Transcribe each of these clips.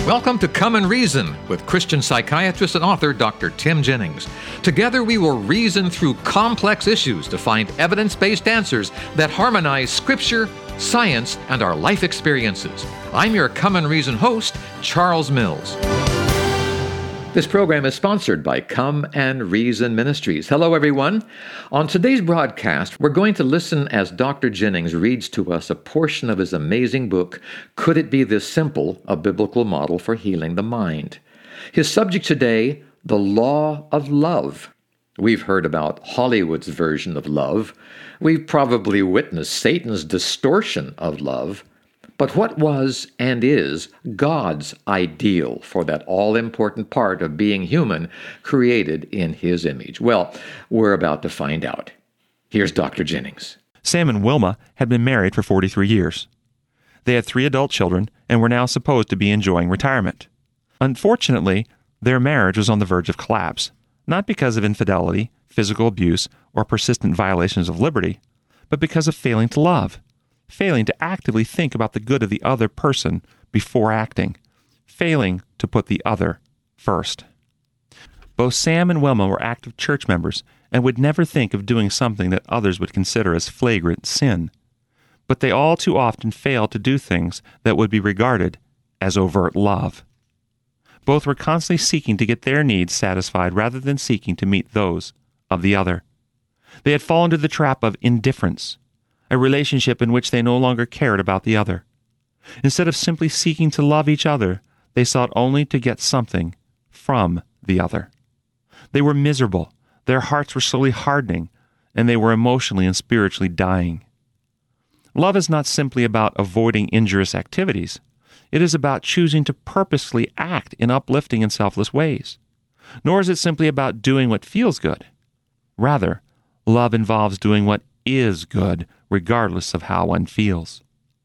Welcome to Come and Reason with Christian psychiatrist and author Dr. Tim Jennings. Together we will reason through complex issues to find evidence-based answers that harmonize Scripture, science, and our life experiences. I'm your Come and Reason host, Charles Mills. This program is sponsored by Come and Reason Ministries. Hello, everyone. On today's broadcast, we're going to listen as Dr. Jennings reads to us a portion of his amazing book, Could It Be This Simple? A Biblical Model for Healing the Mind. His subject today, the law of love. We've heard about Hollywood's version of love. We've probably witnessed Satan's distortion of love. But what was and is God's ideal for that all-important part of being human, created in His image? Well, we're about to find out. Here's Dr. Jennings. Sam and Wilma had been married for 43 years. They had 3 adult children and were now supposed to be enjoying retirement. Unfortunately, their marriage was on the verge of collapse, not because of infidelity, physical abuse, or persistent violations of liberty, but because of failing to love. Failing to actively think about the good of the other person before acting, failing to put the other first. Both Sam and Wilma were active church members and would never think of doing something that others would consider as flagrant sin. But they all too often failed to do things that would be regarded as overt love. Both were constantly seeking to get their needs satisfied rather than seeking to meet those of the other. They had fallen into the trap of indifference, a relationship in which they no longer cared about the other. Instead of simply seeking to love each other, they sought only to get something from the other. They were miserable, their hearts were slowly hardening, and they were emotionally and spiritually dying. Love is not simply about avoiding injurious activities. It is about choosing to purposefully act in uplifting and selfless ways. Nor is it simply about doing what feels good. Rather, love involves doing what is good, regardless of how one feels.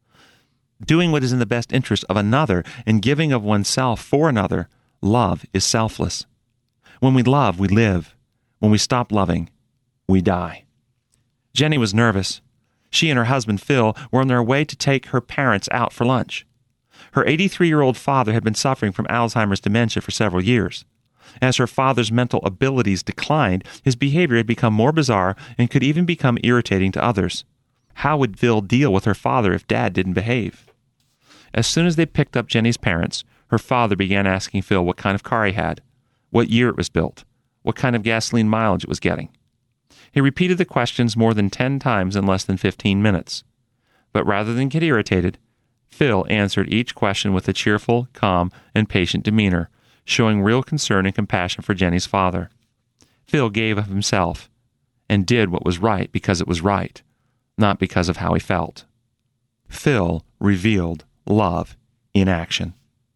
Doing what is in the best interest of another and giving of oneself for another, love is selfless. When we love, we live. When we stop loving, we die. Jenny was nervous. She and her husband, Phil, were on their way to take her parents out for lunch. Her 83-year-old father had been suffering from Alzheimer's dementia for several years. As her father's mental abilities declined, his behavior had become more bizarre and could even become irritating to others. How would Phil deal with her father if Dad didn't behave? As soon as they picked up Jenny's parents, her father began asking Phil what kind of car he had, what year it was built, what kind of gasoline mileage it was getting. He repeated the questions more than 10 times in less than 15 minutes. But rather than get irritated, Phil answered each question with a cheerful, calm, and patient demeanor, showing real concern and compassion for Jenny's father. Phil gave of himself and did what was right because it was right, not because of how he felt. Phil revealed love in action.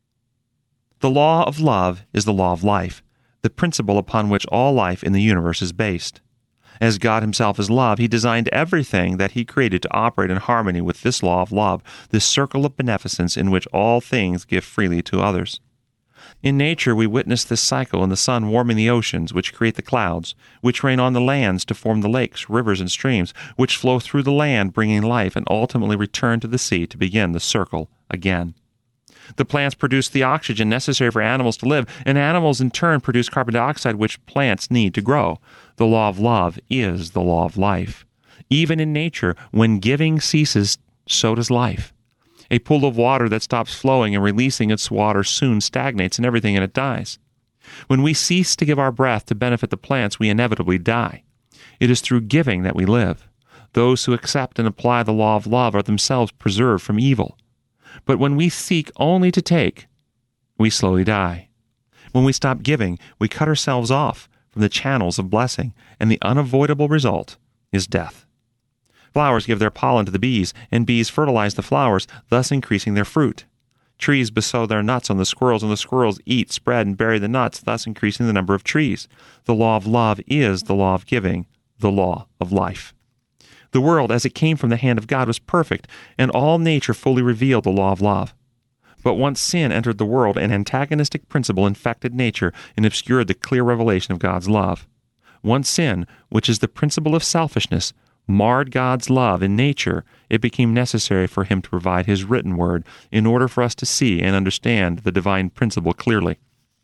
The law of love is the law of life, the principle upon which all life in the universe is based. As God Himself is love, He designed everything that He created to operate in harmony with this law of love, this circle of beneficence in which all things give freely to others. In nature, we witness this cycle in the sun warming the oceans, which create the clouds, which rain on the lands to form the lakes, rivers, and streams, which flow through the land, bringing life, and ultimately return to the sea to begin the circle again. The plants produce the oxygen necessary for animals to live, and animals in turn produce carbon dioxide, which plants need to grow. The law of love is the law of life. Even in nature, when giving ceases, so does life. A pool of water that stops flowing and releasing its water soon stagnates and everything in it dies. When we cease to give our breath to benefit the plants, we inevitably die. It is through giving that we live. Those who accept and apply the law of love are themselves preserved from evil. But when we seek only to take, we slowly die. When we stop giving, we cut ourselves off from the channels of blessing, and the unavoidable result is death. Flowers give their pollen to the bees, and bees fertilize the flowers, thus increasing their fruit. Trees bestow their nuts on the squirrels, and the squirrels eat, spread, and bury the nuts, thus increasing the number of trees. The law of love is the law of giving, the law of life. The world, as it came from the hand of God, was perfect, and all nature fully revealed the law of love. But once sin entered the world, an antagonistic principle infected nature and obscured the clear revelation of God's love. Once sin, which is the principle of selfishness, marred God's love in nature, it became necessary for him to provide his written word in order for us to see and understand the divine principle clearly.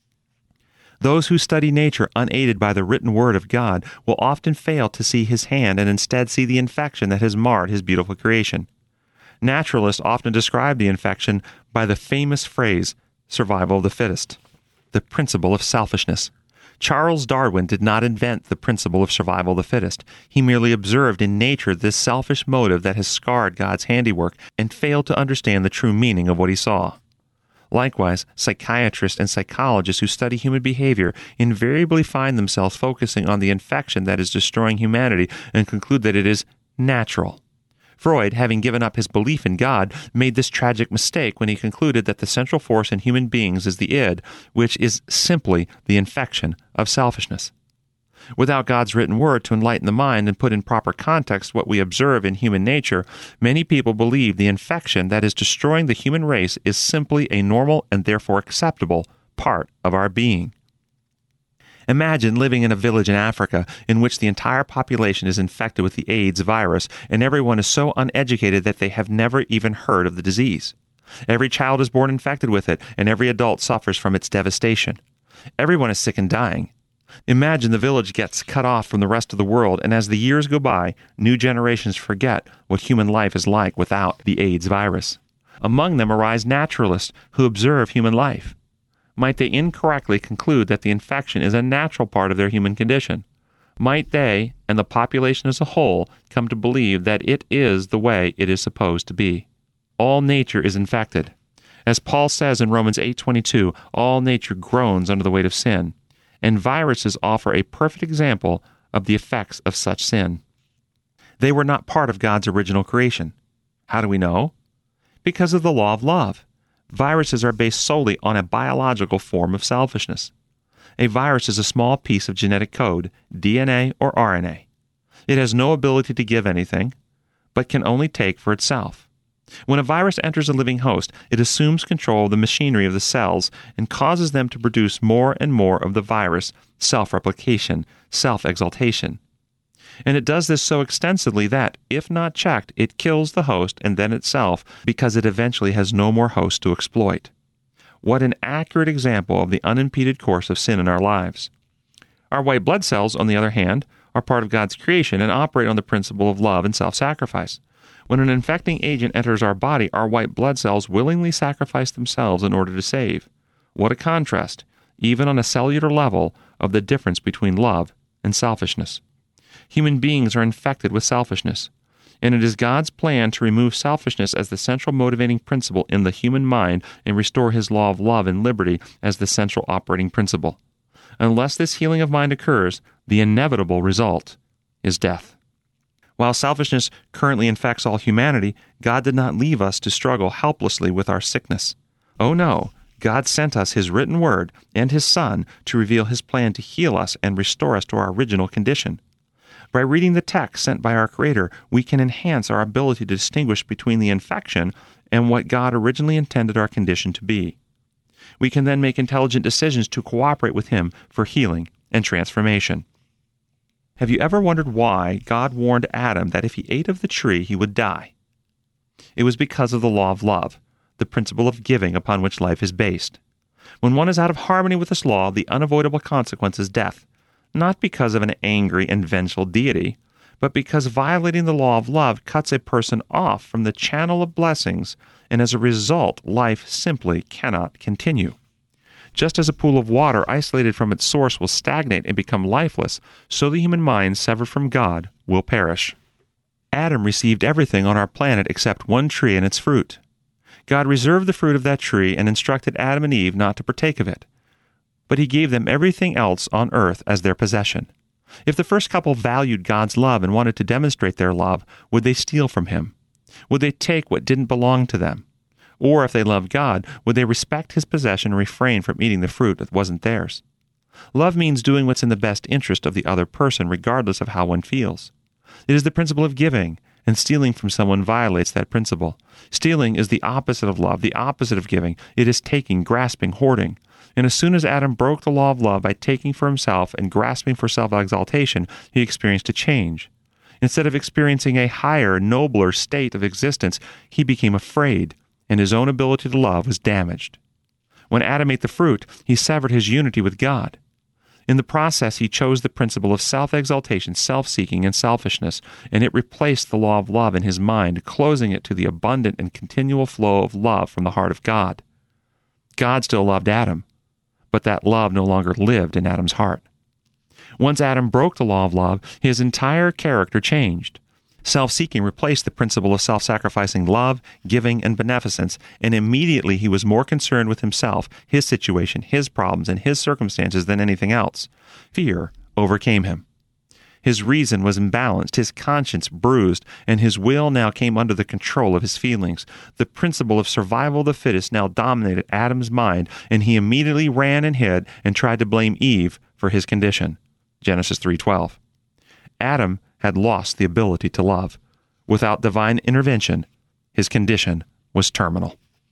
Those who study nature unaided by the written word of God will often fail to see his hand and instead see the infection that has marred his beautiful creation. Naturalists often describe the infection by the famous phrase, survival of the fittest, the principle of selfishness. Charles Darwin did not invent the principle of survival of the fittest. He merely observed in nature this selfish motive that has scarred God's handiwork and failed to understand the true meaning of what he saw. Likewise, psychiatrists and psychologists who study human behavior invariably find themselves focusing on the infection that is destroying humanity and conclude that it is natural. Freud, having given up his belief in God, made this tragic mistake when he concluded that the central force in human beings is the id, which is simply the infection of selfishness. Without God's written word to enlighten the mind and put in proper context what we observe in human nature, many people believe the infection that is destroying the human race is simply a normal and therefore acceptable part of our being. Imagine living in a village in Africa in which the entire population is infected with the AIDS virus and everyone is so uneducated that they have never even heard of the disease. Every child is born infected with it and every adult suffers from its devastation. Everyone is sick and dying. Imagine the village gets cut off from the rest of the world, and as the years go by, new generations forget what human life is like without the AIDS virus. Among them arise naturalists who observe human life. Might they incorrectly conclude that the infection is a natural part of their human condition? Might they, and the population as a whole, come to believe that it is the way it is supposed to be? All nature is infected. As Paul says in Romans 8:22, all nature groans under the weight of sin. And viruses offer a perfect example of the effects of such sin. They were not part of God's original creation. How do we know? Because of the law of love. Viruses are based solely on a biological form of selfishness. A virus is a small piece of genetic code, DNA or RNA. It has no ability to give anything, but can only take for itself. When a virus enters a living host, it assumes control of the machinery of the cells and causes them to produce more and more of the virus, self-replication, self-exaltation. And it does this so extensively that, if not checked, it kills the host and then itself because it eventually has no more host to exploit. What an accurate example of the unimpeded course of sin in our lives. Our white blood cells, on the other hand, are part of God's creation and operate on the principle of love and self-sacrifice. When an infecting agent enters our body, our white blood cells willingly sacrifice themselves in order to save. What a contrast, even on a cellular level, of the difference between love and selfishness. Human beings are infected with selfishness, and it is God's plan to remove selfishness as the central motivating principle in the human mind and restore His law of love and liberty as the central operating principle. Unless this healing of mind occurs, the inevitable result is death. While selfishness currently infects all humanity, God did not leave us to struggle helplessly with our sickness. Oh no, God sent us His written word and His Son to reveal His plan to heal us and restore us to our original condition. By reading the text sent by our Creator, we can enhance our ability to distinguish between the infection and what God originally intended our condition to be. We can then make intelligent decisions to cooperate with Him for healing and transformation. Have you ever wondered why God warned Adam that if he ate of the tree, he would die? It was because of the law of love, the principle of giving upon which life is based. When one is out of harmony with this law, the unavoidable consequence is death, not because of an angry and vengeful deity, but because violating the law of love cuts a person off from the channel of blessings, and as a result, life simply cannot continue. Just as a pool of water isolated from its source will stagnate and become lifeless, so the human mind severed from God will perish. Adam received everything on our planet except one tree and its fruit. God reserved the fruit of that tree and instructed Adam and Eve not to partake of it. But He gave them everything else on earth as their possession. If the first couple valued God's love and wanted to demonstrate their love, would they steal from Him? Would they take what didn't belong to them? Or if they loved God, would they respect His possession and refrain from eating the fruit that wasn't theirs? Love means doing what's in the best interest of the other person, regardless of how one feels. It is the principle of giving, and stealing from someone violates that principle. Stealing is the opposite of love, the opposite of giving. It is taking, grasping, hoarding. And as soon as Adam broke the law of love by taking for himself and grasping for self-exaltation, he experienced a change. Instead of experiencing a higher, nobler state of existence, he became afraid, and his own ability to love was damaged. When Adam ate the fruit, he severed his unity with God. In the process, he chose the principle of self-exaltation, self-seeking, and selfishness, and it replaced the law of love in his mind, closing it to the abundant and continual flow of love from the heart of God. God still loved Adam, but that love no longer lived in Adam's heart. Once Adam broke the law of love, his entire character changed. Self-seeking replaced the principle of self-sacrificing love, giving, and beneficence, and immediately he was more concerned with himself, his situation, his problems, and his circumstances than anything else. Fear overcame him. His reason was imbalanced, his conscience bruised, and his will now came under the control of his feelings. The principle of survival of the fittest now dominated Adam's mind, and he immediately ran and hid and tried to blame Eve for his condition. Genesis 3:12. Adam had lost the ability to love. Without divine intervention, his condition was terminal.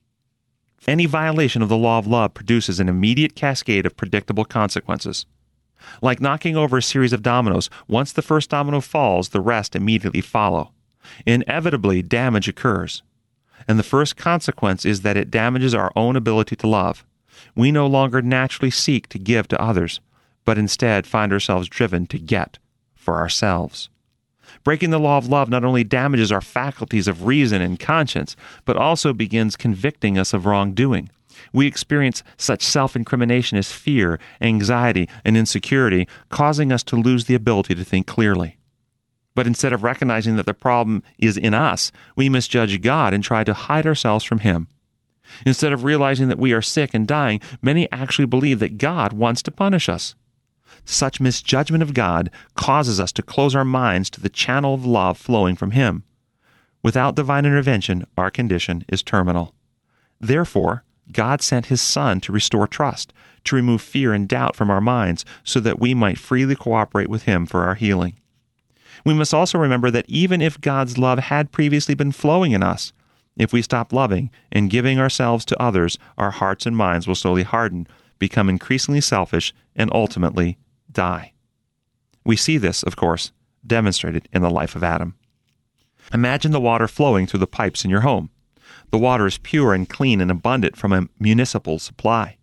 Any violation of the law of love produces an immediate cascade of predictable consequences. Like knocking over a series of dominoes, once the first domino falls, the rest immediately follow. Inevitably, damage occurs. And the first consequence is that it damages our own ability to love. We no longer naturally seek to give to others, but instead find ourselves driven to get for ourselves. Breaking the law of love not only damages our faculties of reason and conscience, but also begins convicting us of wrongdoing. We experience such self-incrimination as fear, anxiety, and insecurity, causing us to lose the ability to think clearly. But instead of recognizing that the problem is in us, we misjudge God and try to hide ourselves from Him. Instead of realizing that we are sick and dying, many actually believe that God wants to punish us. Such misjudgment of God causes us to close our minds to the channel of love flowing from Him. Without divine intervention, our condition is terminal. Therefore, God sent His Son to restore trust, to remove fear and doubt from our minds, so that we might freely cooperate with Him for our healing. We must also remember that even if God's love had previously been flowing in us, if we stop loving and giving ourselves to others, our hearts and minds will slowly harden, become increasingly selfish, and ultimately die. We see this, of course, demonstrated in the life of Adam. Imagine the water flowing through the pipes in your home. The water is pure and clean and abundant from a municipal supply.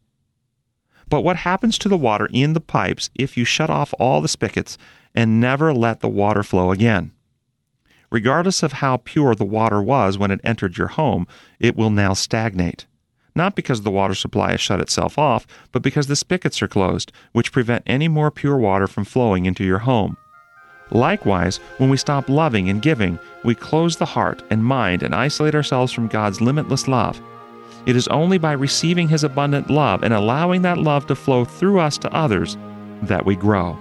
But what happens to the water in the pipes if you shut off all the spigots and never let the water flow again? Regardless of how pure the water was when it entered your home, it will now stagnate. Not because the water supply has shut itself off, but because the spigots are closed, which prevent any more pure water from flowing into your home. Likewise, when we stop loving and giving, we close the heart and mind and isolate ourselves from God's limitless love. It is only by receiving His abundant love and allowing that love to flow through us to others that we grow.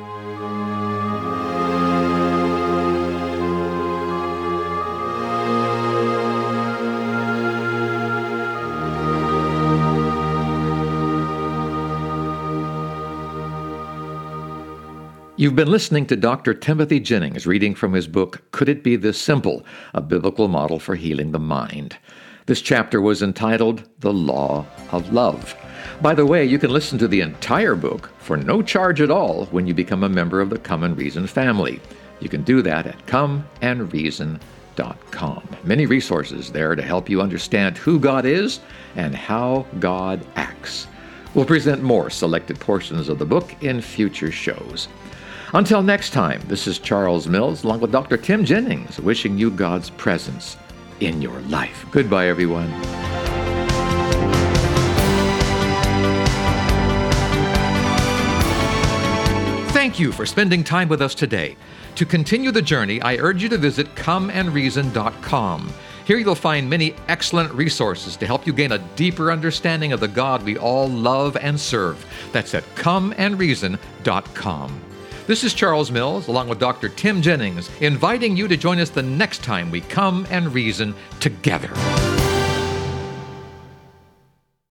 You've been listening to Dr. Timothy Jennings reading from his book, Could It Be This Simple? A Biblical Model for Healing the Mind. This chapter was entitled The Law of Love. By the way, you can listen to the entire book for no charge at all when you become a member of the Come and Reason family. You can do that at comeandreason.com. Many resources there to help you understand who God is and how God acts. We'll present more selected portions of the book in future shows. Until next time, this is Charles Mills, along with Dr. Tim Jennings, wishing you God's presence in your life. Goodbye, everyone. Thank you for spending time with us today. To continue the journey, I urge you to visit comeandreason.com. Here you'll find many excellent resources to help you gain a deeper understanding of the God we all love and serve. That's at comeandreason.com. This is Charles Mills, along with Dr. Tim Jennings, inviting you to join us the next time we come and reason together.